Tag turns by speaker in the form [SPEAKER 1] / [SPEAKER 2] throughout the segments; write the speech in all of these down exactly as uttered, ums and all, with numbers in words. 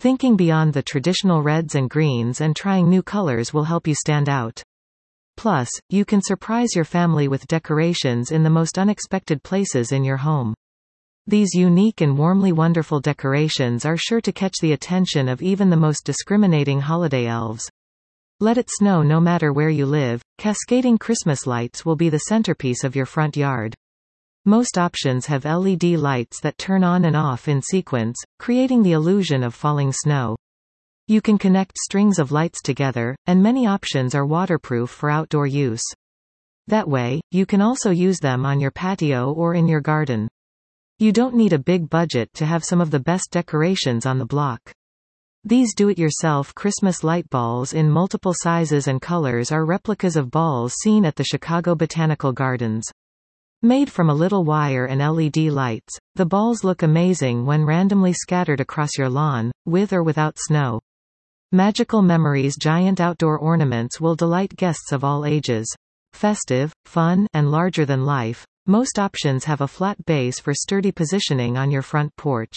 [SPEAKER 1] Thinking beyond the traditional reds and greens and trying new colors will help you stand out. Plus, you can surprise your family with decorations in the most unexpected places in your home. These unique and warmly wonderful decorations are sure to catch the attention of even the most discriminating holiday elves. Let it snow no matter where you live, cascading Christmas lights will be the centerpiece of your front yard. Most options have L E D lights that turn on and off in sequence, creating the illusion of falling snow. You can connect strings of lights together, and many options are waterproof for outdoor use. That way, you can also use them on your patio or in your garden. You don't need a big budget to have some of the best decorations on the block. These do-it-yourself Christmas light balls in multiple sizes and colors are replicas of balls seen at the Chicago Botanical Gardens. Made from a little wire and L E D lights, the balls look amazing when randomly scattered across your lawn, with or without snow. Magical Memories giant outdoor ornaments will delight guests of all ages. Festive, fun, and larger than life, most options have a flat base for sturdy positioning on your front porch.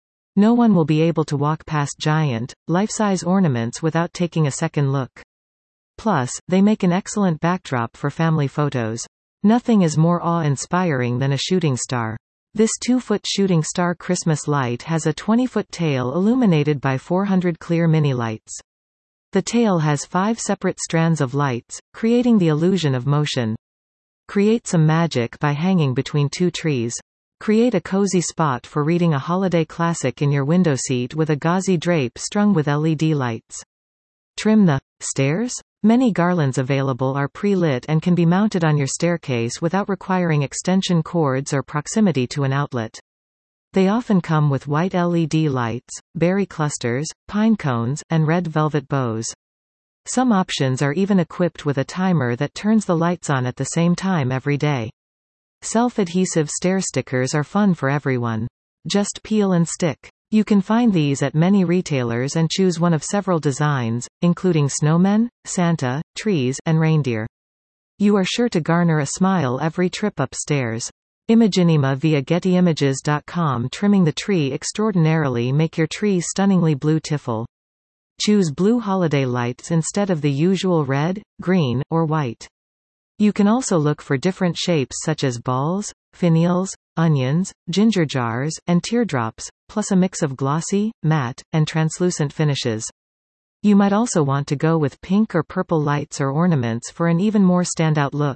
[SPEAKER 1] No one will be able to walk past giant, life-size ornaments without taking a second look. Plus, they make an excellent backdrop for family photos. Nothing is more awe-inspiring than a shooting star. This two-foot shooting star Christmas light has a twenty-foot tail illuminated by four hundred clear mini lights. The tail has five separate strands of lights, creating the illusion of motion. Create some magic by hanging between two trees. Create a cozy spot for reading a holiday classic in your window seat with a gauzy drape strung with L E D lights. Trim the stairs? Many garlands available are pre-lit and can be mounted on your staircase without requiring extension cords or proximity to an outlet. They often come with white L E D lights, berry clusters, pine cones, and red velvet bows. Some options are even equipped with a timer that turns the lights on at the same time every day. Self-adhesive stair stickers are fun for everyone. Just peel and stick. You can find these at many retailers and choose one of several designs, including snowmen, Santa, trees, and reindeer. You are sure to garner a smile every trip upstairs. Imaginima via Getty Images dot com. Trimming the tree extraordinarily. Make your tree stunningly blue tiffle. Choose blue holiday lights instead of the usual red, green, or white. You can also look for different shapes such as balls, finials, onions, ginger jars, and teardrops, plus a mix of glossy, matte, and translucent finishes. You might also want to go with pink or purple lights or ornaments for an even more standout look.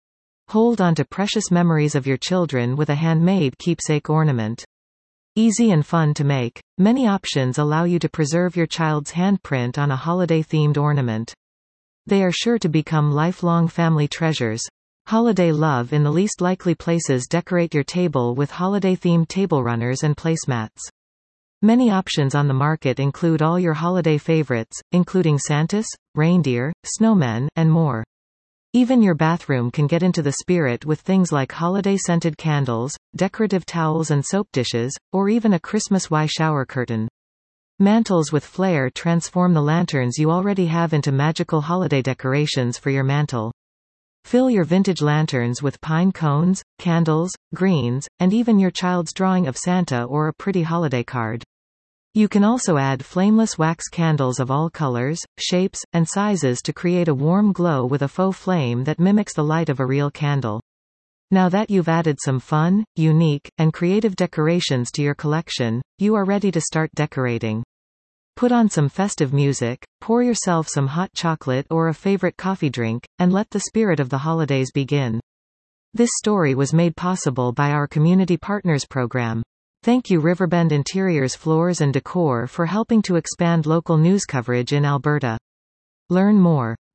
[SPEAKER 1] Hold on to precious memories of your children with a handmade keepsake ornament. Easy and fun to make, many options allow you to preserve your child's handprint on a holiday-themed ornament. They are sure to become lifelong family treasures. Holiday love in the least likely places. Decorate your table with holiday-themed table runners and placemats. Many options on the market include all your holiday favorites, including Santas, reindeer, snowmen, and more. Even your bathroom can get into the spirit with things like holiday-scented candles, decorative towels and soap dishes, or even a Christmas Y shower curtain. Mantles with flair transform the lanterns you already have into magical holiday decorations for your mantle. Fill your vintage lanterns with pine cones, candles, greens, and even your child's drawing of Santa or a pretty holiday card. You can also add flameless wax candles of all colors, shapes, and sizes to create a warm glow with a faux flame that mimics the light of a real candle. Now that you've added some fun, unique, and creative decorations to your collection, you are ready to start decorating. Put on some festive music, pour yourself some hot chocolate or a favorite coffee drink, and let the spirit of the holidays begin. This story was made possible by our Community Partners program. Thank you Riverbend Interiors Floors and Decor for helping to expand local news coverage in Alberta. Learn more